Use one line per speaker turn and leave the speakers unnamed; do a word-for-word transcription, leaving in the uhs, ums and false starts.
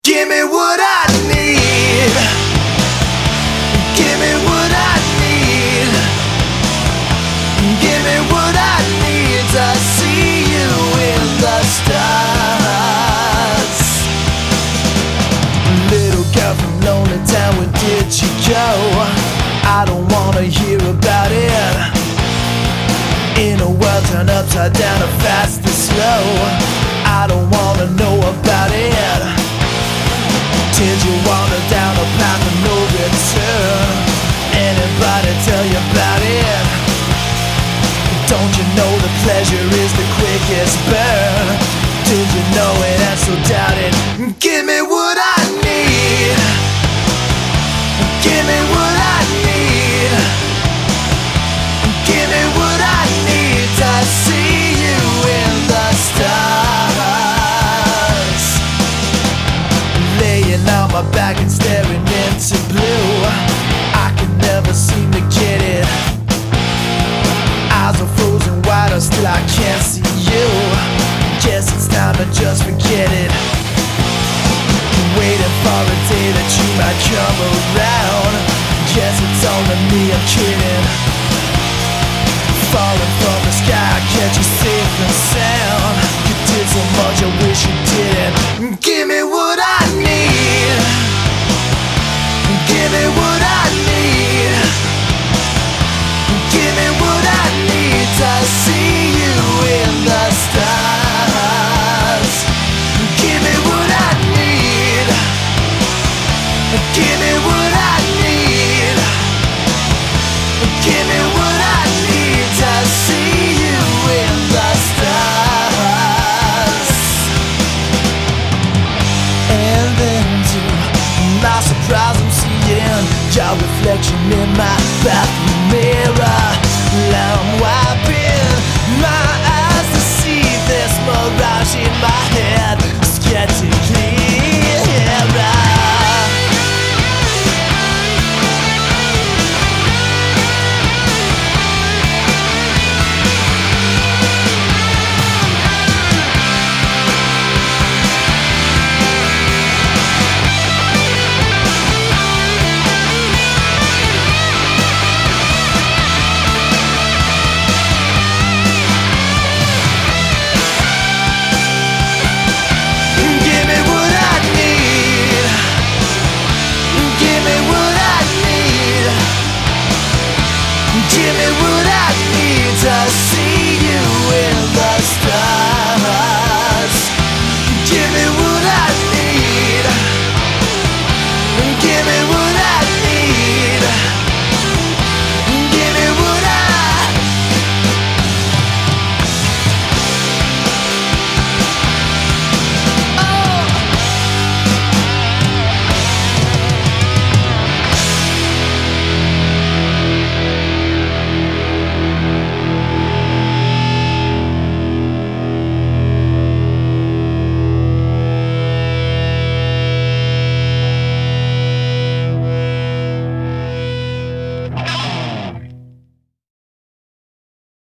Give me what I need. Give me what I need. Give me what I need to see you in the stars. Little girl from Lonely Town, where did you go? I don't wanna hear about it. In a world turned upside down, or fast or slow, I don't wanna know about it. Did you wander down a path of no return? Anybody tell you about it? Don't you know the pleasure is the quickest burn? Did you know it and so doubt it? Give me what I need. Give me what I need. Give me what I need to see you in the stars. Laying on my back and staring into blue, I can never seem to get it. Eyes are frozen wide, or still I can't see you. Guess it's time to just forget it. Waiting for a day that you might come around. Guess it's only me, I'm kidding. Falling from the sky, can't you safe and sound? You did so much, I wish you didn't. Give me what I need. Give me what I need. Give me what I need to see you in the stars. Give me what I need. Give me what I need. Give me what I need to see you in the stars. And then to my surprise, I'm seeing your reflection in my bathroom mirror. Now I'm wiping